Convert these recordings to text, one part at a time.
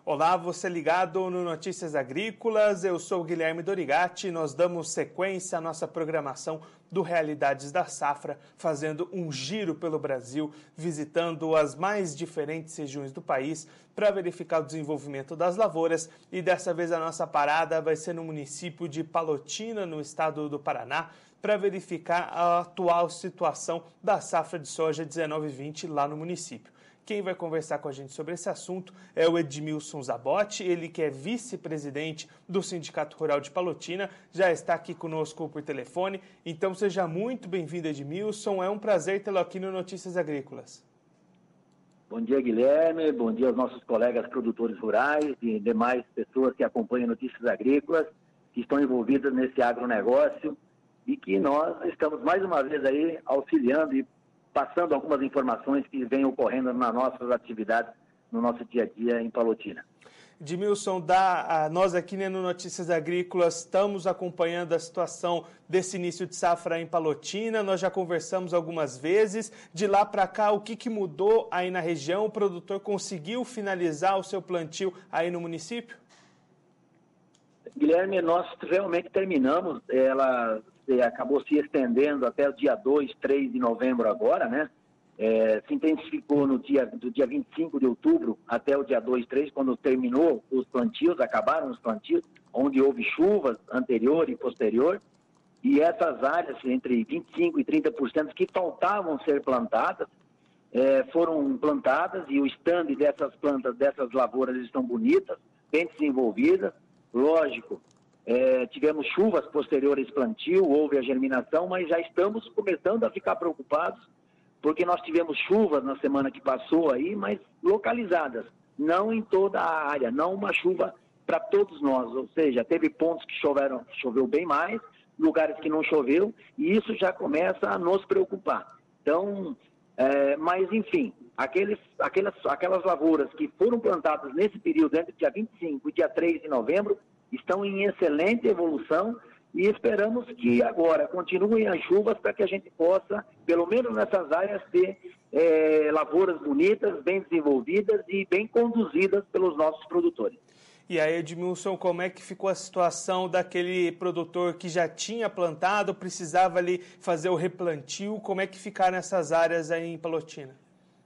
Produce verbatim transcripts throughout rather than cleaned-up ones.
Olá, você ligado no Notícias Agrícolas, eu sou o Guilherme Dorigatti e nós damos sequência à nossa programação do Realidades da Safra, fazendo um giro pelo Brasil, visitando as mais diferentes regiões do país para verificar o desenvolvimento das lavouras, e dessa vez a nossa parada vai ser no município de Palotina, no estado do Paraná, para verificar a atual situação da safra de soja dezenove vinte lá no município. Quem vai conversar com a gente sobre esse assunto é o Edmilson Zabotti, ele que é vice-presidente do Sindicato Rural de Palotina, já está aqui conosco por telefone. Então seja muito bem-vindo, Edmilson, é um prazer tê-lo aqui no Notícias Agrícolas. Bom dia, Guilherme, bom dia aos nossos colegas produtores rurais e demais pessoas que acompanham Notícias Agrícolas, que estão envolvidas nesse agronegócio e que nós estamos mais uma vez aí auxiliando e passando algumas informações que vêm ocorrendo nas nossas atividades, no nosso dia a dia em Palotina. Edmilson, da, a, nós aqui né, no Notícias Agrícolas estamos acompanhando a situação desse início de safra em Palotina, nós já conversamos algumas vezes. De lá para cá, o que, que mudou aí na região? O produtor conseguiu finalizar o seu plantio aí no município? Guilherme, nós realmente terminamos, ela acabou se estendendo até o dia dois, três de novembro agora, né? É, se intensificou no dia, do dia vinte e cinco de outubro até o dia dois, três, quando terminou os plantios, acabaram os plantios, onde houve chuvas anterior e posterior, e essas áreas entre vinte e cinco por cento e trinta por cento que faltavam ser plantadas, é, foram plantadas, e o estande dessas plantas, dessas lavouras estão bonitas, bem desenvolvidas. Lógico, é, tivemos chuvas posteriores ao plantio, houve a germinação, mas já estamos começando a ficar preocupados, porque nós tivemos chuvas na semana que passou aí, mas localizadas, não em toda a área, não uma chuva para todos nós, ou seja, teve pontos que choveram, choveu bem mais, lugares que não choveu, e isso já começa a nos preocupar. Então, é, mas enfim, aqueles, aquelas, aquelas lavouras que foram plantadas nesse período, entre dia vinte e cinco e dia três de novembro, estão em excelente evolução e esperamos que agora continuem as chuvas para que a gente possa, pelo menos nessas áreas, ter é, lavouras bonitas, bem desenvolvidas e bem conduzidas pelos nossos produtores. E aí, Edmilson, como é que ficou a situação daquele produtor que já tinha plantado, precisava ali fazer o replantio? Como é que ficaram essas áreas aí em Palotina?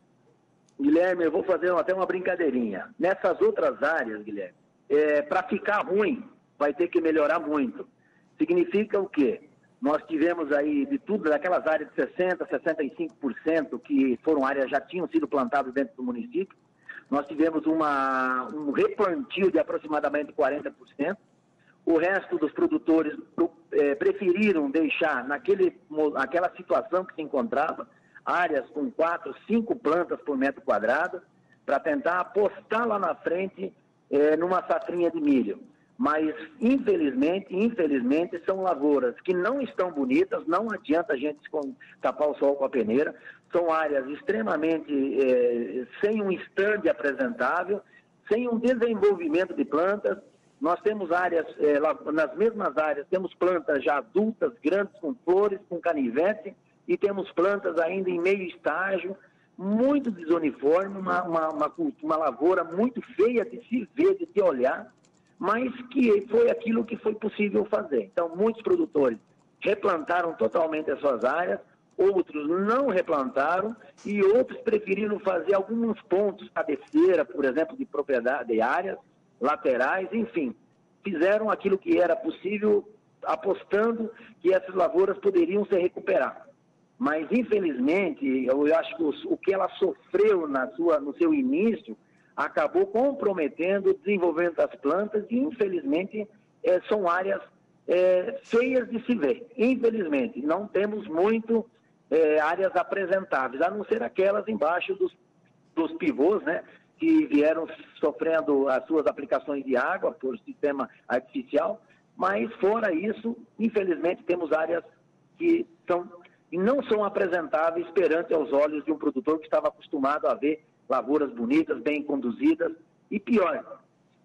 Guilherme, eu vou fazer até uma brincadeirinha. Nessas outras áreas, Guilherme, é, para ficar ruim, vai ter que melhorar muito. Significa o quê? Nós tivemos aí de tudo, daquelas áreas de sessenta por cento, sessenta e cinco por cento que foram áreas já tinham sido plantadas dentro do município. Nós tivemos uma, um replantio de aproximadamente quarenta por cento. O resto dos produtores é, preferiram deixar naquele, naquela situação que se encontrava, áreas com quatro, cinco plantas por metro quadrado, para tentar apostar lá na frente é, numa safrinha de milho. Mas, infelizmente, infelizmente, são lavouras que não estão bonitas, não adianta a gente tapar o sol com a peneira, são áreas extremamente é, sem um estande apresentável, sem um desenvolvimento de plantas. Nós temos áreas, é, nas mesmas áreas, temos plantas já adultas, grandes, com flores, com canivete, e temos plantas ainda em meio estágio, muito desuniforme, uma, uma, uma, uma lavoura muito feia de se ver, de se olhar, mas que foi aquilo que foi possível fazer. Então, muitos produtores replantaram totalmente as suas áreas, outros não replantaram e outros preferiram fazer alguns pontos, cabeceira, por exemplo, de propriedade, de áreas laterais, enfim, fizeram aquilo que era possível, apostando que essas lavouras poderiam se recuperar. Mas, infelizmente, eu acho que o que ela sofreu na sua, no seu início acabou comprometendo o desenvolvimento das plantas e, infelizmente, é, são áreas é, feias de se ver. Infelizmente, não temos muito é, áreas apresentáveis, a não ser aquelas embaixo dos, dos pivôs, né, que vieram sofrendo as suas aplicações de água por sistema artificial, mas, fora isso, infelizmente, temos áreas que são, não são apresentáveis perante aos olhos de um produtor que estava acostumado a ver lavouras bonitas, bem conduzidas, e pior,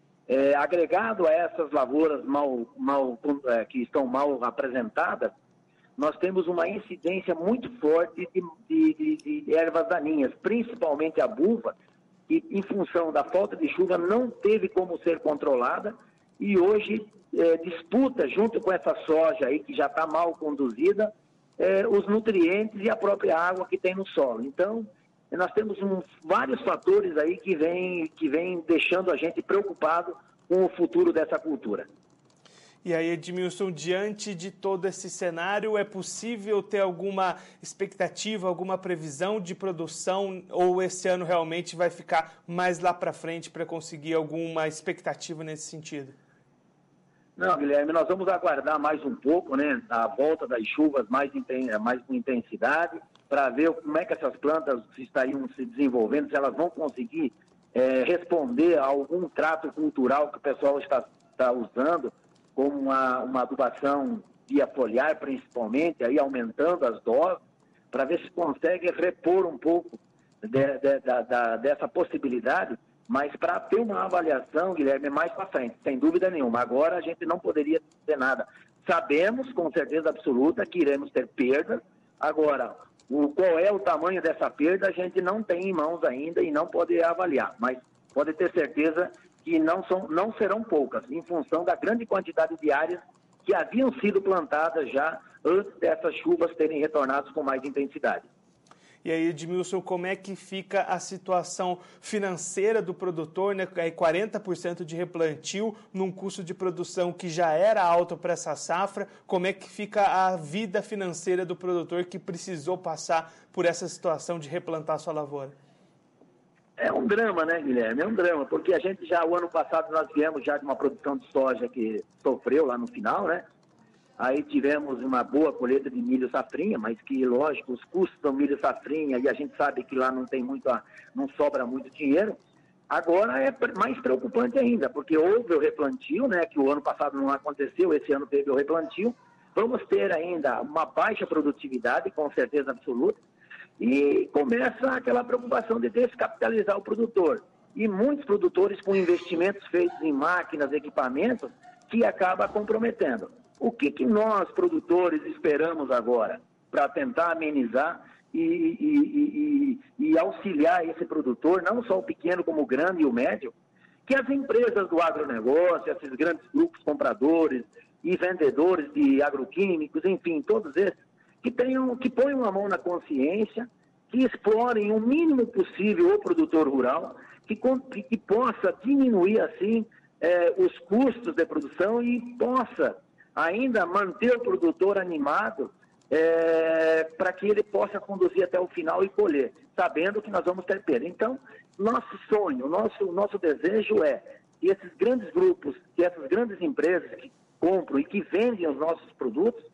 é, agregado a essas lavouras mal, mal, é, que estão mal apresentadas, nós temos uma incidência muito forte de, de, de, de ervas daninhas, principalmente a buva, que, em função da falta de chuva, não teve como ser controlada e hoje é, disputa, junto com essa soja aí que já está mal conduzida, é, os nutrientes e a própria água que tem no solo. Então, nós temos um, vários fatores aí que vêm que vem deixando a gente preocupado com o futuro dessa cultura. E aí, Edmilson, diante de todo esse cenário, é possível ter alguma expectativa, alguma previsão de produção, ou esse ano realmente vai ficar mais lá para frente para conseguir alguma expectativa nesse sentido? Não, Guilherme, nós vamos aguardar mais um pouco, né, a volta das chuvas mais, mais com intensidade, para ver como é que essas plantas estariam se desenvolvendo, se elas vão conseguir é, responder a algum trato cultural que o pessoal está, está usando, como uma, uma adubação via foliar, principalmente, aí aumentando as doses, para ver se consegue repor um pouco de, de, de, de, dessa possibilidade, mas para ter uma avaliação, Guilherme, mais para frente, sem dúvida nenhuma. Agora a gente não poderia dizer nada. Sabemos, com certeza absoluta, que iremos ter perdas. Agora, o, qual é o tamanho dessa perda, a gente não tem em mãos ainda e não pode avaliar, mas pode ter certeza que não, são, não serão poucas, em função da grande quantidade de áreas que haviam sido plantadas já antes dessas chuvas terem retornado com mais intensidade. E aí, Edmilson, como é que fica a situação financeira do produtor, né? quarenta por cento de replantio num custo de produção que já era alto para essa safra. Como é que fica a vida financeira do produtor que precisou passar por essa situação de replantar sua lavoura? É um drama, né, Guilherme? É um drama, porque a gente já, o ano passado, nós viemos já de uma produção de soja que sofreu lá no final, né? Aí tivemos uma boa colheita de milho safrinha, mas que, lógico, os custos do milho safrinha, e a gente sabe que lá não tem muito, não sobra muito dinheiro. Agora é mais preocupante ainda, porque houve o replantio, né, que o ano passado não aconteceu, esse ano teve o replantio. Vamos ter ainda uma baixa produtividade, com certeza absoluta, e começa aquela preocupação de descapitalizar o produtor. E muitos produtores com investimentos feitos em máquinas, equipamentos, que acaba comprometendo. O que, que nós, produtores, esperamos agora para tentar amenizar e, e, e, e auxiliar esse produtor, não só o pequeno como o grande e o médio, que as empresas do agronegócio, esses grandes grupos compradores e vendedores de agroquímicos, enfim, todos esses, que, tenham, que ponham a mão na consciência, que explorem o mínimo possível o produtor rural, que, que possa diminuir, assim, eh, os custos de produção e possa ainda manter o produtor animado é, para que ele possa conduzir até o final e colher, sabendo que nós vamos ter perda. Então, nosso sonho, nosso, nosso desejo é que esses grandes grupos, que essas grandes empresas que compram e que vendem os nossos produtos,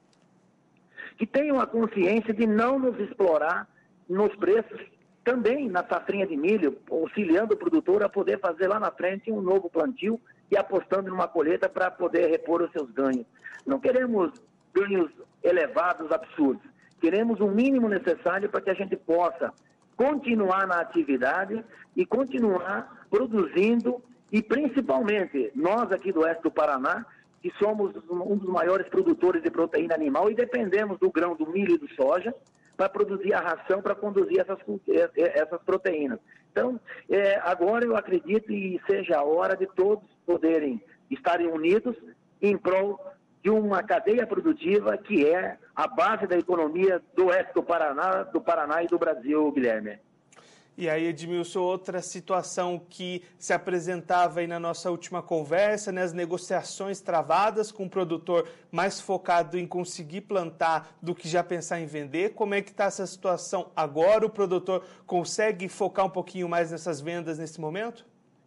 que tenham a consciência de não nos explorar nos preços, também na safrinha de milho, auxiliando o produtor a poder fazer lá na frente um novo plantio e apostando numa colheita para poder repor os seus ganhos. Não queremos ganhos elevados, absurdos. Queremos o mínimo necessário para que a gente possa continuar na atividade e continuar produzindo, e principalmente nós aqui do oeste do Paraná, que somos um dos maiores produtores de proteína animal e dependemos do grão, do milho e do soja para produzir a ração, para conduzir essas, essas proteínas. Então, é, agora eu acredito e seja a hora de todos poderem estarem unidos em prol de uma cadeia produtiva que é a base da economia do oeste do Paraná, do Paraná e do Brasil, Guilherme. E aí, Edmilson, outra situação que se apresentava aí na nossa última conversa, né, as negociações travadas com o produtor mais focado em conseguir plantar do que já pensar em vender. Como é que está essa situação agora? O produtor consegue focar um pouquinho mais nessas vendas nesse momento?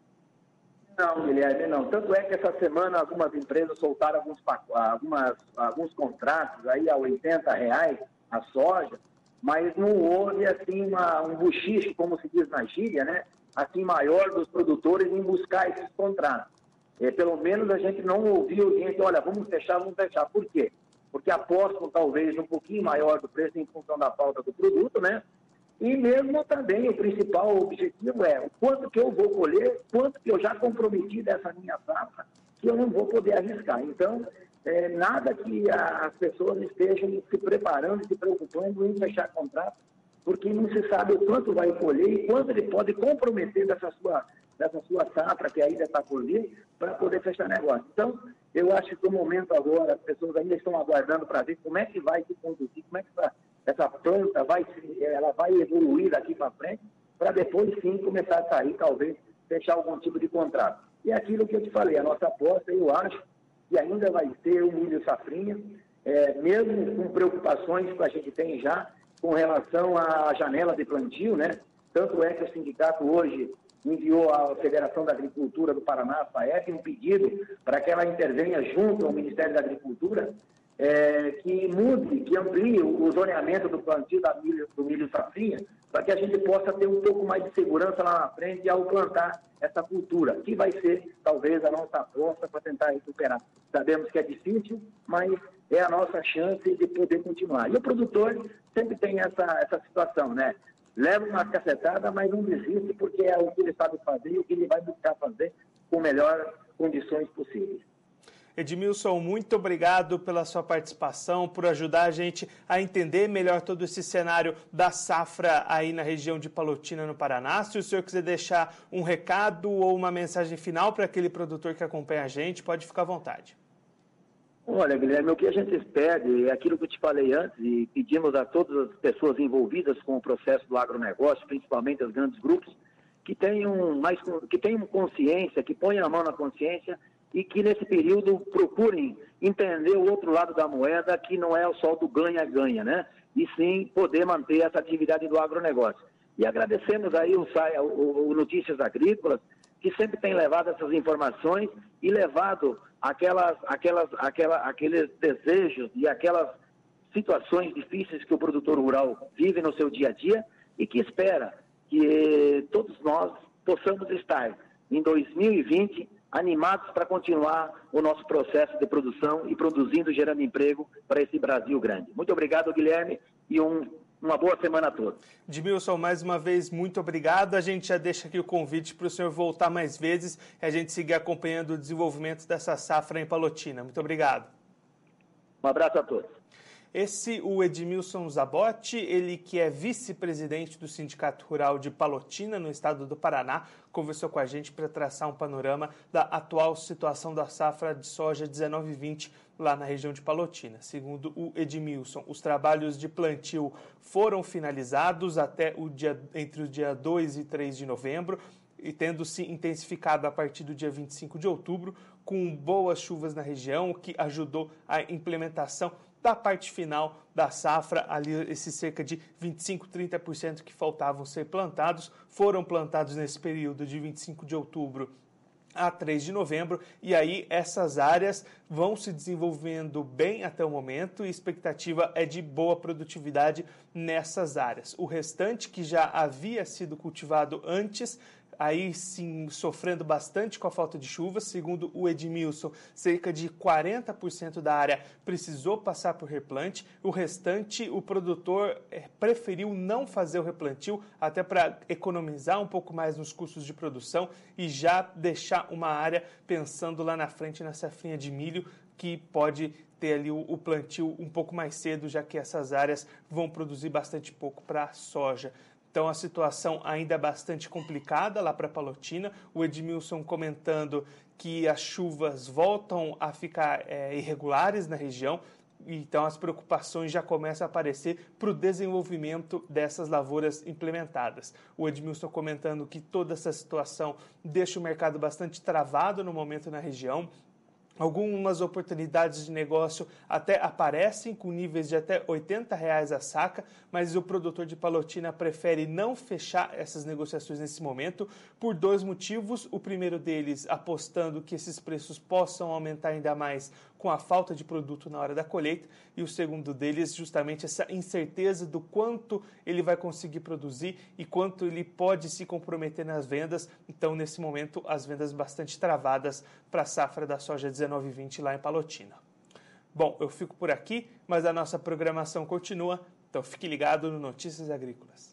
Não, Guilherme, não. Tanto é que essa semana algumas empresas soltaram alguns, algumas, alguns contratos aí a oitenta reais a soja, mas não houve, assim, uma, um buchicho, como se diz na gíria, né? Assim, maior dos produtores em buscar esses contratos. É, pelo menos a gente não ouviu gente, olha, vamos fechar, vamos fechar. Por quê? Porque apostam, talvez, um pouquinho maior do preço em função da falta do produto, né? E mesmo também o principal objetivo é o quanto que eu vou colher, quanto que eu já comprometi dessa minha safra, que eu não vou poder arriscar. Então, é, nada que a, as pessoas estejam se preparando, se preocupando em fechar contrato, porque não se sabe o quanto vai colher e quanto ele pode comprometer dessa sua, dessa sua safra que ainda está por vir, para poder fechar negócio. Então, eu acho que no momento agora, as pessoas ainda estão aguardando para ver como é que vai se conduzir, como é que essa, essa planta vai, ela vai evoluir daqui para frente, para depois sim começar a sair, talvez, fechar algum tipo de contrato. E é aquilo que eu te falei, a nossa aposta, eu acho que ainda vai ter o milho safrinha, é, mesmo com preocupações que a gente tem já com relação à janela de plantio, né? Tanto é que o sindicato hoje enviou à Federação da Agricultura do Paraná, a FAEP, um pedido para que ela intervenha junto ao Ministério da Agricultura, é, que mude, que amplie o, o zoneamento do plantio da milho, do milho safrinha, para que a gente possa ter um pouco mais de segurança lá na frente ao plantar essa cultura, que vai ser, talvez, a nossa aposta para tentar recuperar. Sabemos que é difícil, mas é a nossa chance de poder continuar. E o produtor sempre tem essa, essa situação, né? Leva uma cacetada, mas não desiste, porque é o que ele sabe fazer e o que ele vai buscar fazer com melhores condições possíveis. Edmilson, muito obrigado pela sua participação, por ajudar a gente a entender melhor todo esse cenário da safra aí na região de Palotina, no Paraná. Se o senhor quiser deixar um recado ou uma mensagem final para aquele produtor que acompanha a gente, pode ficar à vontade. Olha, Guilherme, o que a gente pede é aquilo que eu te falei antes e pedimos a todas as pessoas envolvidas com o processo do agronegócio, principalmente os grandes grupos, que tenham mais, que tenham consciência, que ponham a mão na consciência e que nesse período procurem entender o outro lado da moeda, que não é só do ganha-ganha, né? E sim poder manter essa atividade do agronegócio. E agradecemos aí o, o, o Notícias Agrícolas, que sempre tem levado essas informações e levado aquelas, aquelas, aquela, aqueles desejos e aquelas situações difíceis que o produtor rural vive no seu dia a dia e que espera que todos nós possamos estar em dois mil e vinte animados para continuar o nosso processo de produção e produzindo, gerando emprego para esse Brasil grande. Muito obrigado, Guilherme, e um Uma boa semana a todos. Edmilson, mais uma vez, muito obrigado. A gente já deixa aqui o convite para o senhor voltar mais vezes e a gente seguir acompanhando o desenvolvimento dessa safra em Palotina. Muito obrigado. Um abraço a todos. Esse, o Edmilson Zabotti, ele que é vice-presidente do Sindicato Rural de Palotina, no estado do Paraná, conversou com a gente para traçar um panorama da atual situação da safra de soja dezenove vinte lá na região de Palotina. Segundo o Edmilson, os trabalhos de plantio foram finalizados até o dia, entre o dia dois e três de novembro, e tendo se intensificado a partir do dia vinte e cinco de outubro, com boas chuvas na região, o que ajudou a implementação da parte final da safra, ali esses cerca de vinte e cinco, trinta por cento que faltavam ser plantados, foram plantados nesse período de vinte e cinco de outubro a três de novembro, e aí essas áreas vão se desenvolvendo bem até o momento e a expectativa é de boa produtividade nessas áreas. O restante, que já havia sido cultivado antes, aí sim sofrendo bastante com a falta de chuva, segundo o Edmilson, cerca de quarenta por cento da área precisou passar por replante, o restante o produtor é, preferiu não fazer o replantio, até para economizar um pouco mais nos custos de produção e já deixar uma área pensando lá na frente na safrinha de milho, que pode ter ali o, o plantio um pouco mais cedo, já que essas áreas vão produzir bastante pouco para a soja. Então, a situação ainda é bastante complicada lá para Palotina. O Edmilson comentando que as chuvas voltam a ficar é, irregulares na região. Então, as preocupações já começam a aparecer para o desenvolvimento dessas lavouras implementadas. O Edmilson comentando que toda essa situação deixa o mercado bastante travado no momento na região. Algumas oportunidades de negócio até aparecem com níveis de até oitenta reais a saca, mas o produtor de Palotina prefere não fechar essas negociações nesse momento por dois motivos. O primeiro deles, apostando que esses preços possam aumentar ainda mais com a falta de produto na hora da colheita, e o segundo deles, justamente essa incerteza do quanto ele vai conseguir produzir e quanto ele pode se comprometer nas vendas. Então, nesse momento, as vendas bastante travadas para a safra da soja dezenove vinte lá em Palotina. Bom, eu fico por aqui, mas a nossa programação continua, então fique ligado no Notícias Agrícolas.